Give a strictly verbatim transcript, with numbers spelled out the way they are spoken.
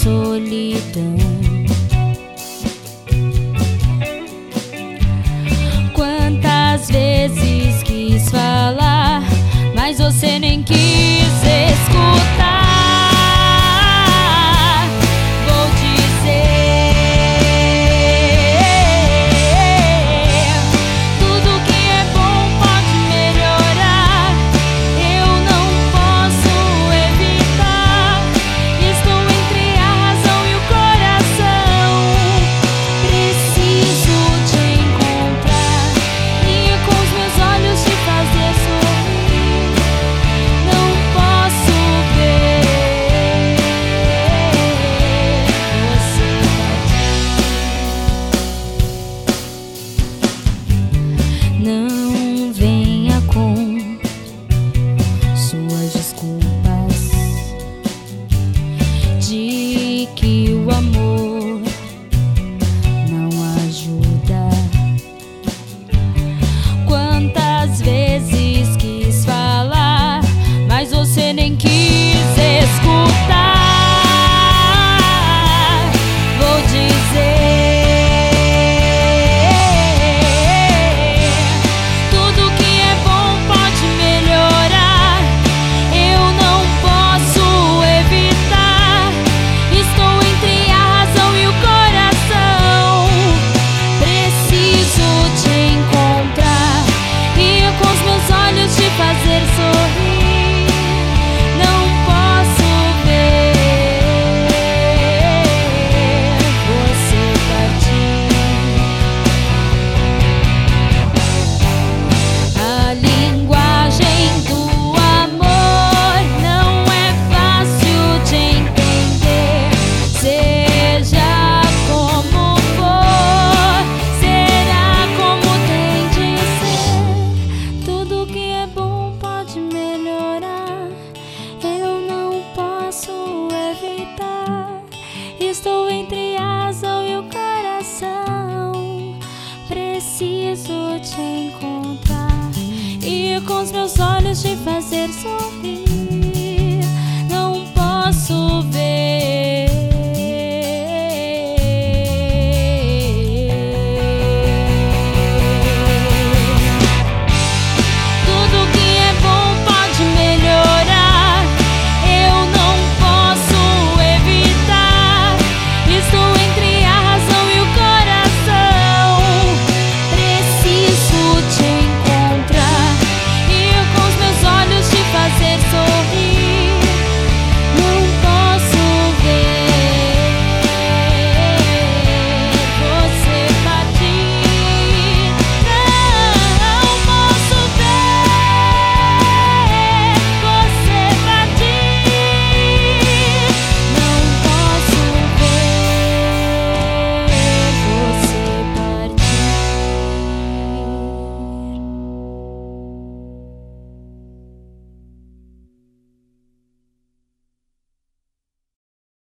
solidão. Quantas vezes quis falar, mas você nem quis escutar. Vou dizer, tudo que é bom pode melhorar. Eu não posso evitar. Estou entre a razão e o coração. Preciso te encontrar e com os meus olhos te fazer sorrir. Não posso ver você partir. Não venha com suas desculpas de que o amor não ajuda. Quantas vezes quis falar, mas você nem quis escutar. Vou dizer, tudo que é bom pode melhorar. Eu não posso evitar. Estou entre a razão e o coração. Preciso te encontrar e com os meus olhos te fazer sorrir. Não posso ver você partir. A linguagem do amor não é fácil de entender. Seja como for, será como tem de ser. Tudo que é bom pode melhorar. Eu não posso evitar. Estou entre a razão e o coração. Preciso te encontrar e com os meus olhos te fazer sorrir.